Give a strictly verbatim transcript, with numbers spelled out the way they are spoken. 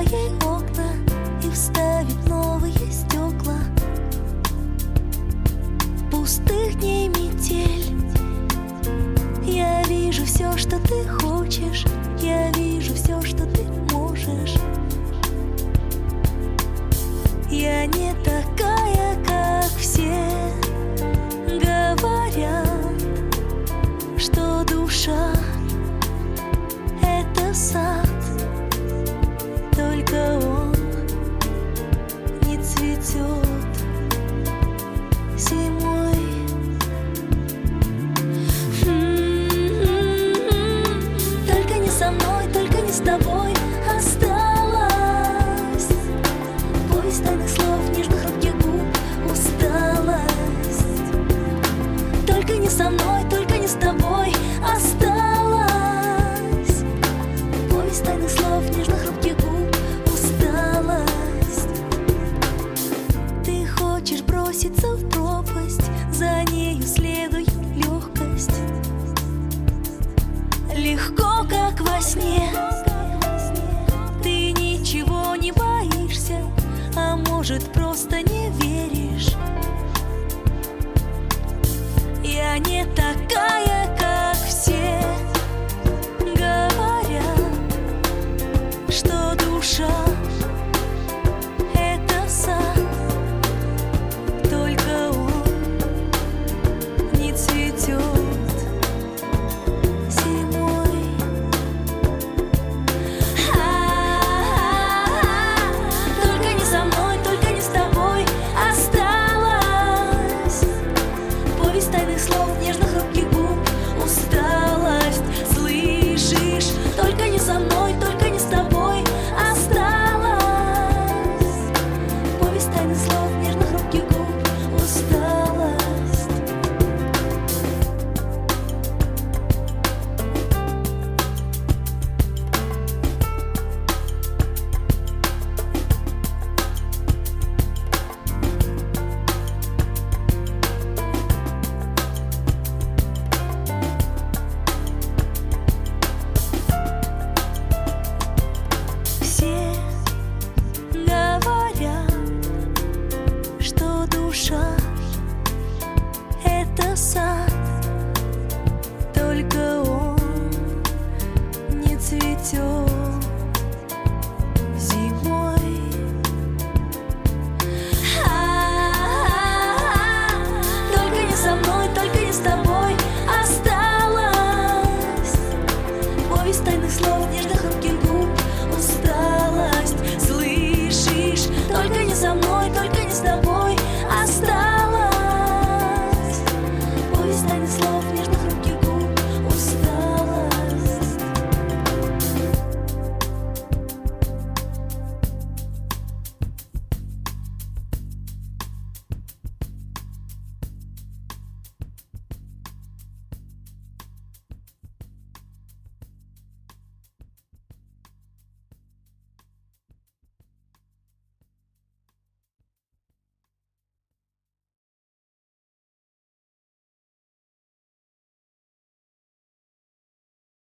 свои окна и вставить новые стекла. Пустых дней метель. Я вижу все, что ты хочешь, я вижу все, что ты можешь. Я не такая, как все. Говорят, что душа — это сад, только он не цветет зимой. Только не со мной, только не с тобой осталась. Поезд тайных слов, нежных робких губ, усталость. Только не со мной, только не с тобой осталась. Поезд тайных слов, нежных робких губ, усталость. Ты хочешь броситься в пропасть, за нею следует легкость. Легко, как во сне. Ты ничего не боишься, а может, просто не веришь. Я не так